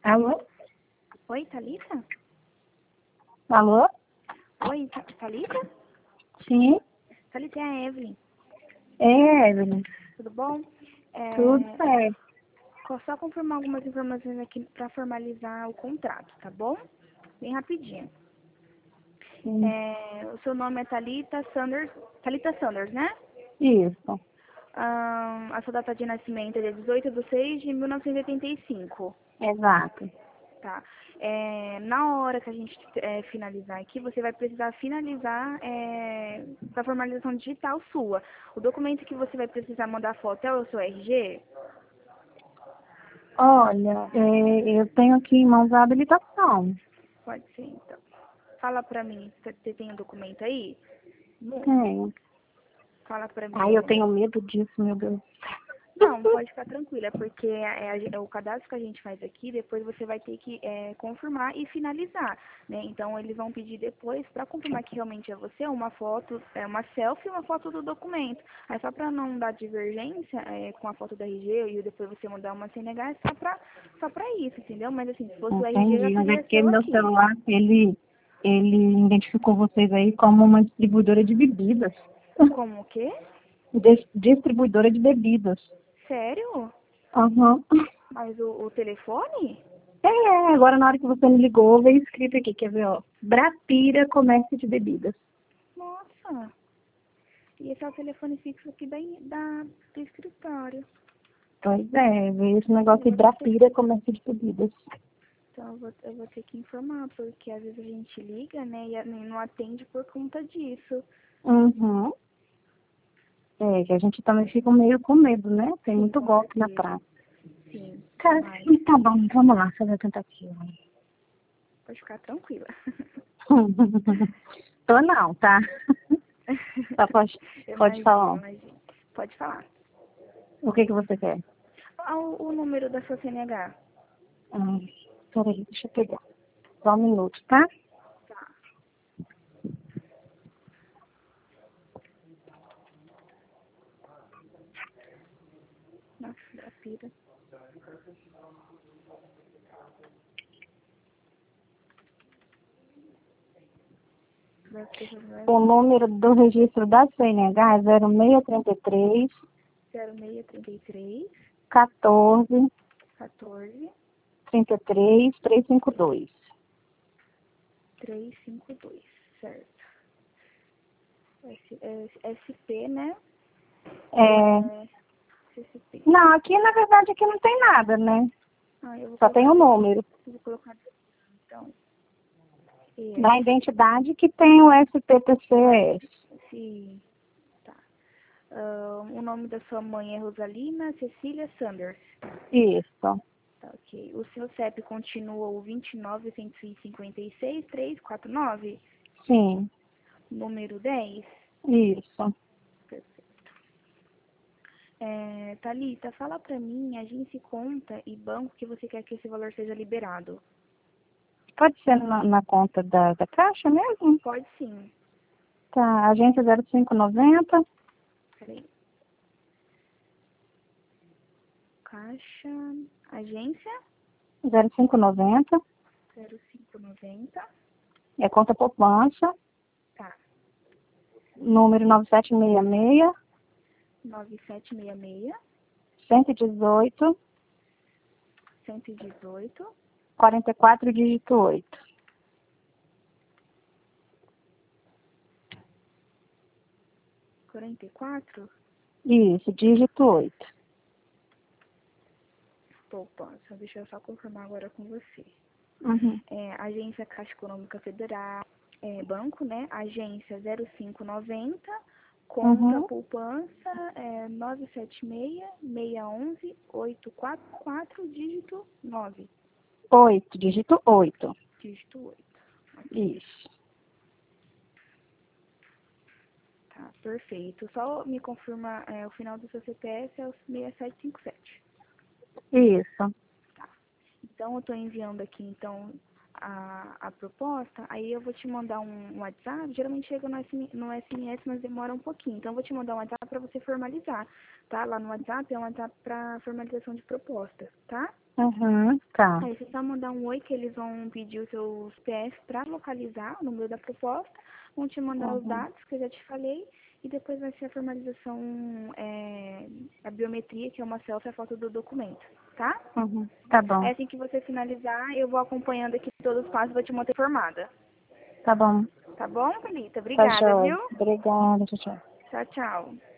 Alô? Oi, Thalita? Alô? Oi, Thalita? Sim? Thalita, é a Evelyn. É, Evelyn. Tudo bom? Tudo certo. Vou só confirmar algumas informações aqui para formalizar o contrato, tá bom? Bem rapidinho. Sim. O seu nome é Thalita Sanders, né? Isso. A sua data de nascimento é dia 18/6/1985. Exato. Tá. Na hora que a gente finalizar aqui, você vai precisar finalizar a formalização digital sua. O documento que você vai precisar mandar foto é o seu RG? Olha, eu tenho aqui em mãos a habilitação. Pode ser, então. Fala pra mim, você tem o documento aí? Tenho. Fala pra mim o Ai, eu tenho documento. medo disso, meu Deus. Não, pode ficar tranquila, porque é o cadastro que a gente faz aqui, depois você vai ter que confirmar e finalizar, né? Então, eles vão pedir depois, para confirmar que realmente é você, uma foto, uma selfie e uma foto do documento. Aí, só para não dar divergência com a foto do RG e depois você mandar uma CNH, é só pra isso, entendeu? Mas, assim, se fosse o RG, já Entendi. Mas é teria porque seu meu aqui. celular, ele identificou vocês aí como uma distribuidora de bebidas. Como o quê? Distribuidora de bebidas. Sério? Aham. Mas o telefone? Agora na hora que você me ligou, veio escrito aqui, quer ver, ó. Brapira Comércio de Bebidas. Nossa. E esse é o telefone fixo aqui do escritório. Pois é, veio esse negócio de Eu vou ter, Brapira Comércio de Bebidas. então eu vou ter que informar, porque às vezes a gente liga, né, e não atende por conta disso. Uhum. É, que a gente também fica meio com medo, né? Tem Sim, muito com golpe na certeza. praça. Sim, Cara, mas tá bom, vamos lá fazer a tentativa. pode ficar tranquila. Tô não, tá? Tá, pode falar. Imagino. Pode falar. O que você quer? O número da sua CNH. Peraí, deixa eu pegar. Só um minuto, tá? Tá. Nossa, da pira. O número do registro da CNH é 0633 0633 14 14 33 352. 352, certo. SP, né? É, CCP. não, aqui na verdade aqui não tem nada, né? Eu vou Só tem colocar o número. então, Na identidade que tem o SPPCS. esse, tá. O nome da sua mãe é Rosalina Cecília Sanders. Isso, Tá, ok. O seu CEP continua o 29.156.349, sim, número 10. isso. Perfeito. Thalita, fala pra mim, agência, conta e banco que você quer que esse valor seja liberado. Pode ser na conta da Caixa mesmo? Pode sim. Tá, agência 0590, Peraí. Caixa, agência 0590, 0590. é conta poupança, Tá. número 9766, 9766 118, 118 44, dígito 8. 44. Isso, dígito 8. Poupança. Deixa eu só confirmar agora com você. Uhum. Agência Caixa Econômica Federal, banco, né? Agência 0590, conta Uhum. poupança 976-611-844, dígito 9. 8, dígito 8. Dígito 8. Ok. Isso. Tá, perfeito. Só me confirma o final do seu CPF é o 6757. Isso. Tá. Então, eu estou enviando aqui, então, a proposta, aí eu vou te mandar um WhatsApp, geralmente chega no SMS, mas demora um pouquinho. Então, eu vou te mandar um WhatsApp para você formalizar, tá? Lá no WhatsApp é um WhatsApp para formalização de proposta, tá? Uhum, tá. Aí você só mandar um oi que eles vão pedir o seu CPF para localizar o número da proposta, vão te mandar os Uhum, dados que eu já te falei, e depois vai ser a formalização, a biometria, que é uma selfie, a foto do documento, tá? uhum, tá bom, Aí assim que você finalizar, eu vou acompanhando aqui todos os passos e vou te manter informada. tá bom. Tá bom, Thalita? Tá Obrigada, jóia. viu? Obrigada, tchau, tchau. Tchau, tchau.